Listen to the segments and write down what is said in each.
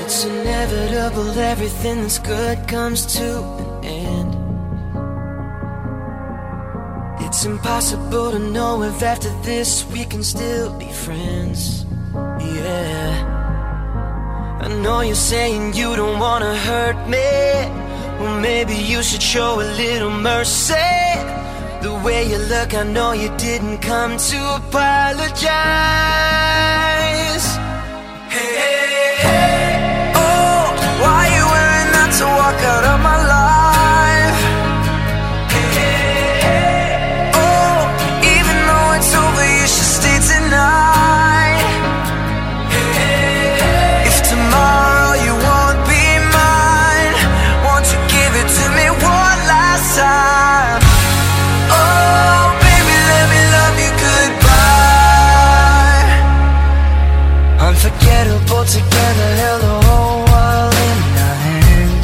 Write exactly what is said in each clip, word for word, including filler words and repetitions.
It's inevitable, everything that's good comes to an end. It's impossible to know if after this we can still be friends. Yeah, I know you're saying you don't wanna hurt me. Well, maybe you should show a little mercy. The way you look, I know you didn't come to apologize. Hey, hey, hey. Oh, why you wearing that to walk out of my life? Hey, hey, hey. Oh, even though it's over, you should stay tonight. Hey, hey, hey. If tomorrow you won't be mine, won't you give it to me one last time? Oh, baby, let me love you goodbye. Unforgettable together, held the whole world in our hands.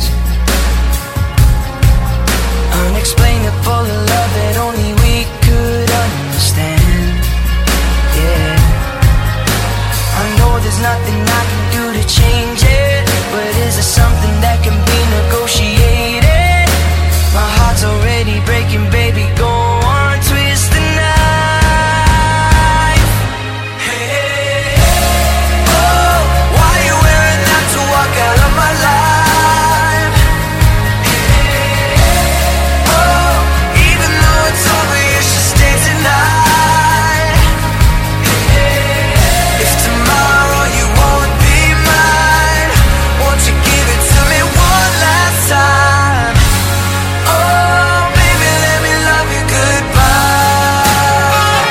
Unexplainable, the love that only we could understand. Yeah, I know there's nothing I can do to change it, but is there something that can be negotiated? My heart's already breaking, baby, go on, twist the knife. Hey, hey, hey. Oh, why you wearing that to walk out of my life? Hey, hey, hey. Oh, even though it's over, you should stay tonight. Hey, hey, hey. If tomorrow you won't be mine, won't you give it to me one last time? Oh, baby, let me love you goodbye.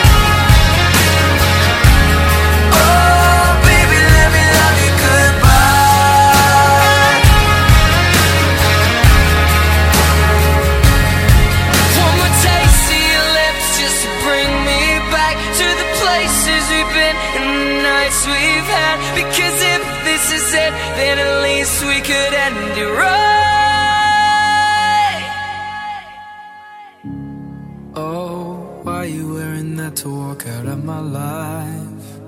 Oh, baby, let me love you goodbye. One more taste of your lips just to bring me back to the places we've been and the nights we've had. Because if this is it, then at least we could end it right. Oh, why you wearing that to walk out of my life?